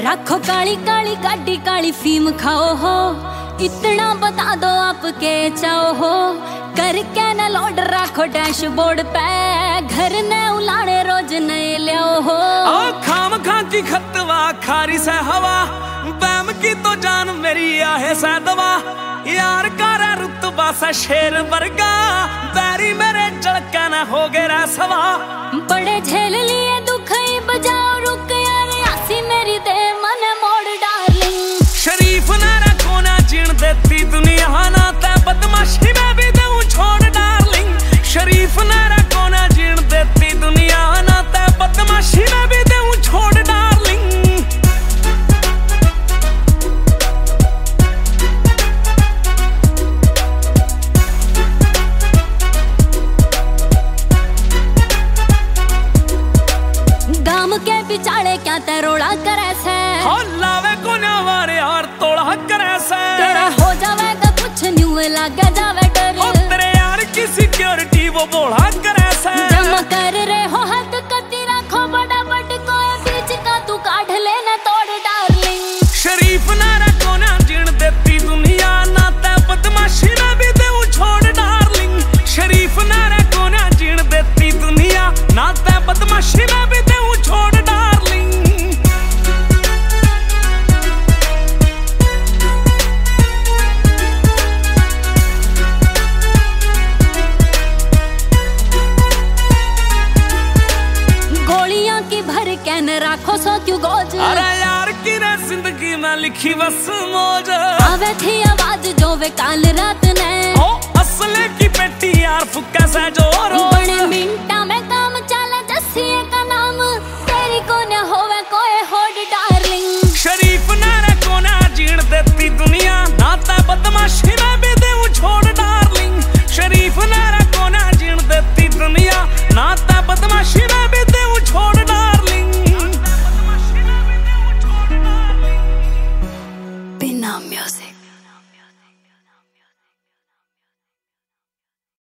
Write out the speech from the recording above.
रखो काली काली गाड़ी काली फीम खाओ हो, इतना बता दो आप के चाहो हो। करके न लोड रखो डैशबोर्ड पे, घर ने उलाने रोज नए लियो हो। खाम खा की खतवा खारी से हवा, बैम की तो जान मेरी आहे से दवा। यार कारा रुतबा सा शेर वर्गा, बैरी मेरे जड़का न हो गया सवा। बड़े झेल लिए दुख ही बजाओ रुक यार, आसी मेरी दे मन मोड़ डार्लिंग। शरीफ नारा को ना जीण देती दुनिया, ना ते बदमाशी में भी दूं छोड़ डार्लिंग। शरीफ नारा को ना जीण देती दुनिया, ना ते बदमाशी में भी दूं छोड़ डार्लिंग। गाम के बिचारे क्या तरोड़ा करे से, लावे को वारे यार तोड़ा करे से। तेरा हो जावेगा कुछ न्यू लगे जावे डर, तेरे यार की सिक्योरिटी वो बोला करे से। जमा कर रहे हो हद कती रखो बड़ा बट कोई बीच का तू काढ़ लेना तोड़ डार्लिंग। शरीफ नारा को ना जीण देती दुनिया, ना ते बदमाशी में भी दूं छोड़ डार्लिंग। शरीफ नारा को ना जीण देती दुनिया, ना ते बदमाशी में भी दूं छोड़ डार्लिंग। गोलियां की भर के न राखो सो क्यों गोज, अरे यार की रे जिंदगी में लिखी बस मौज। आवे थी आवाज जो वे काल रात ने, ओ असले की पेटी यार फुक्का सा जोरो। बड़े मिनटा में काम चले जसिए का नाम, तेरी को न होवे कोई होड़ डार्लिंग। शरीफ नारा को ना जीण देती दुनिया, ना ते बदमाशी में भी दूं छोड़ डार्लिंग। शरीफ नारा को ना जीण देती दुनिया, ना ते बदमाशी में भी